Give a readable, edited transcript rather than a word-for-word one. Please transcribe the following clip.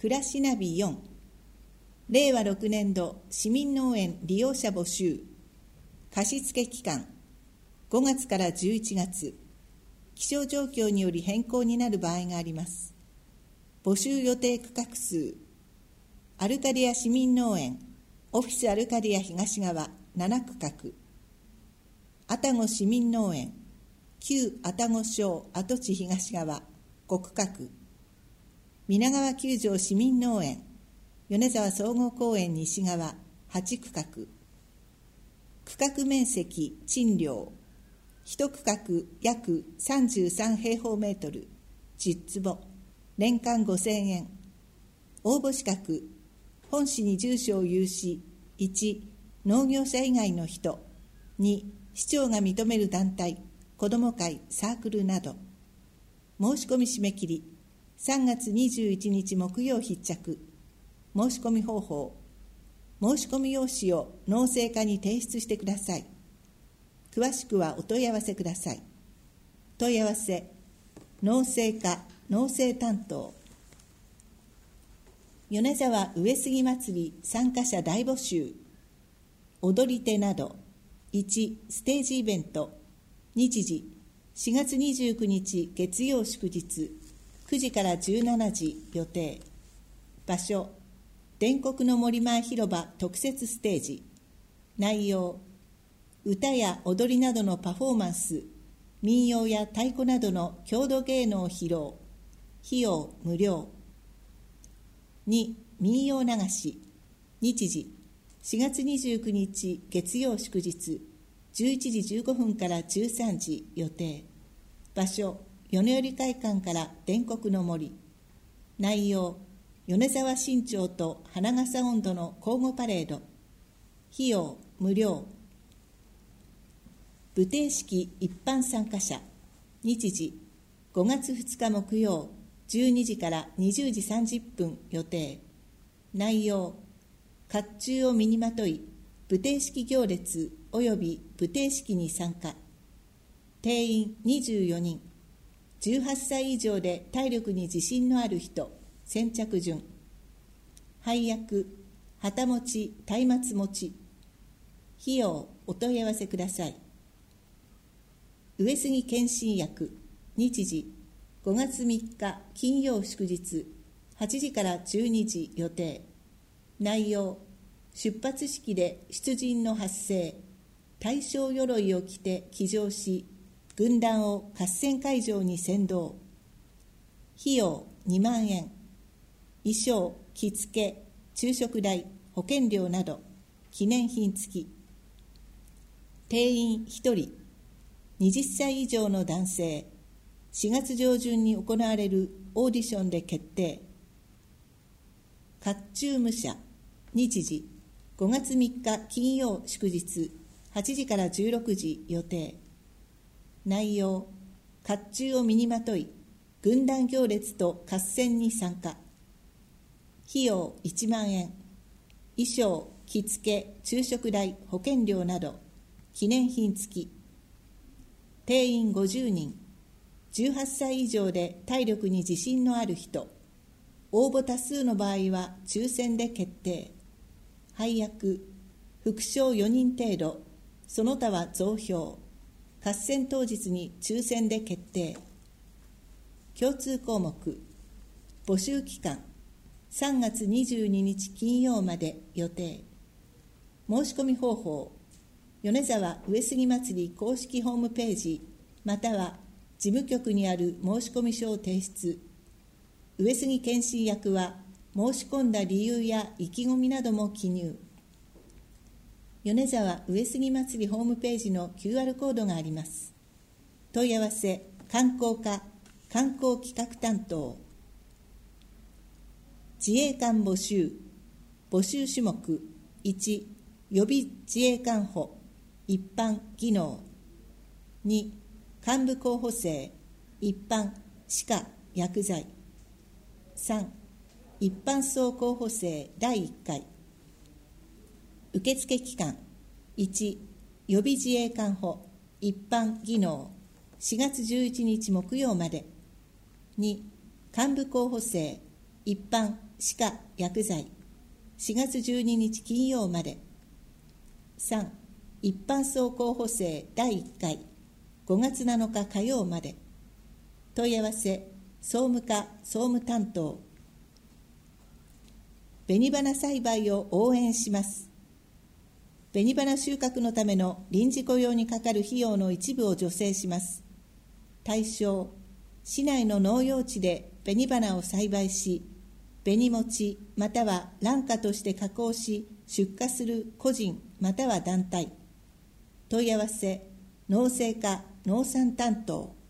暮らしナビ4、令和6年度市民農園利用者募集、貸付期間5月から11月、気象状況により変更になる場合があります。募集予定区画数、アルカディア市民農園オフィスアルカディア東側7区画、愛宕市民農園旧愛宕町跡地東側5区画、皆川球場市民農園米沢総合公園西側8区画、区画面積賃料1区画約33平方メートル10坪、年間5000円。応募資格、本市に住所を有し、1、農業者以外の人、2、市長が認める団体、子ども会、サークルなど。申し込み締め切り、3月21日木曜必着。申し込み方法、申し込み用紙を農政課に提出してください。詳しくはお問い合わせください。問い合わせ、農政課農政担当。米沢上杉祭り参加者大募集。踊り手など。1、ステージイベント。日時、4月29日月曜祝日、9時から17時予定。場所、伝国の森前広場特設ステージ。内容、歌や踊りなどのパフォーマンス、民謡や太鼓などの郷土芸能披露。費用無料。2、民謡流し。日時、4月29日月曜祝日、11時15分から13時予定。場所、米寄会館から伝国の森。内容、米沢新町と花笠音頭の交互パレード。費用無料。舞亭式一般参加者。日時、5月2日木曜、12時から20時30分予定。内容、甲冑を身にまとい、舞亭式行列及び舞亭式に参加。定員24人。18歳以上で体力に自信のある人、先着順。配役、旗持ち、松明持ち。費用お問い合わせください。上杉謙信役。日時、5月3日金曜祝日、8時から12時予定。内容、出発式で出陣の発声、大正鎧を着て騎乗し、軍団を合戦会場に先導。費用2万円。衣装、着付け、昼食代、保険料など、記念品付き。定員1人。20歳以上の男性。4月上旬に行われるオーディションで決定。甲冑武者。日時、5月3日金曜祝日、8時から16時予定。内容、甲冑を身にまとい、軍団行列と合戦に参加。費用1万円。衣装、着付け、昼食代、保険料など、記念品付き。定員50人。18歳以上で体力に自信のある人。応募多数の場合は抽選で決定。配役、副将4人程度、その他は増票。合戦当日に抽選で決定。共通項目、募集期間、3月22日金曜まで予定。申し込み方法、米沢上杉祭り公式ホームページ、または事務局にある申込書を提出。上杉謙信役は、申し込んだ理由や意気込みなども記入。米沢上杉祭りホームページの QR コードがあります。問い合わせ、観光課、観光企画担当。自衛官募集。募集種目、1、予備自衛官補、一般技能。2、幹部候補生、一般歯科薬剤。3、一般総候補生第1回。受付期間、1、予備自衛官補、一般技能、4月11日木曜まで。2、幹部候補生、一般歯科薬剤4月12日金曜まで。3、一般総候補生第1回5月7日火曜まで。問い合わせ総務課総務担当。紅花栽培を応援します。紅花収穫のための臨時雇用にかかる費用の一部を助成します。対象、市内の農用地で紅花を栽培し、紅餅または卵花として加工し出荷する個人または団体。問い合わせ農政課農産担当。